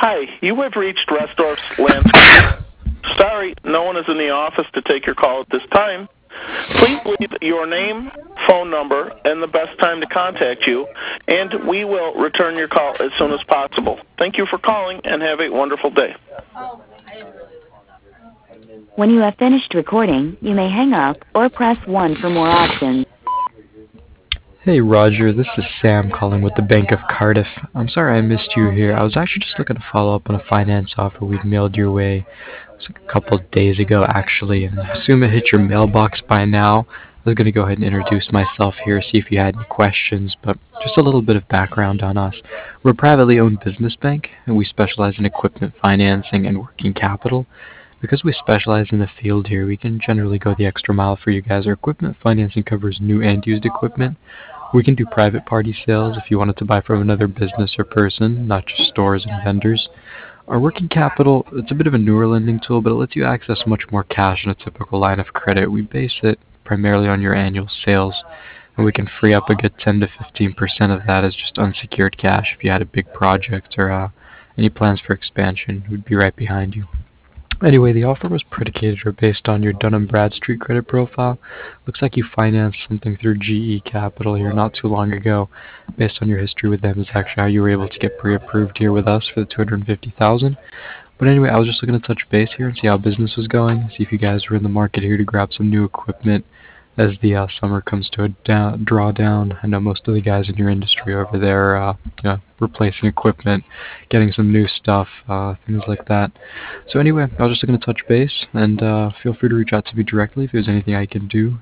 Hi, you have reached Restorff's Landscape. Sorry, no one is in the office to take your call at this time. Please leave your name, phone number, and the best time to contact you, and we will return your call as soon as possible. Thank you for calling, and have a wonderful day. When you have finished recording, you may hang up or press 1 for more options. Hey Roger, this is Sam calling with the Bank of Cardiff. I'm sorry I missed you here. I was actually just looking to follow up on a finance offer we'd mailed your way. It was like a couple of days ago actually, and I assume it hit your mailbox by now. I was going to go ahead and introduce myself here, see if you had any questions, but just a little bit of background on us. We're a privately owned business bank, and we specialize in equipment financing and working capital. Because we specialize in the field here, we can generally go the extra mile for you guys. Our equipment financing covers new and used equipment. We can do private party sales if you wanted to buy from another business or person, not just stores and vendors. Our working capital, it's a bit of a newer lending tool, but it lets you access much more cash than a typical line of credit. We base it primarily on your annual sales, and we can free up a good 10 to 15% of that as just unsecured cash if you had a big project or any plans for expansion. We'd be right behind you. Anyway, the offer was predicated or based on your Dun & Bradstreet credit profile. Looks like you financed something through GE Capital here not too long ago. Based on your history with them is actually how you were able to get pre-approved here with us for the $250,000. But anyway, I was just looking to touch base here and see how business was going, see if you guys were in the market here to grab some new equipment as the summer comes to a drawdown. I know most of the guys in your industry over there replacing equipment, getting some new stuff, things like that. So anyway, I was just looking to touch base, and feel free to reach out to me directly if there's anything I can do.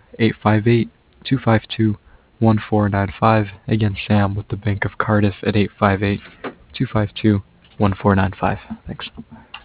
858-252-1495. Again, Sam with the Bank of Cardiff at 858-252-1495. Thanks.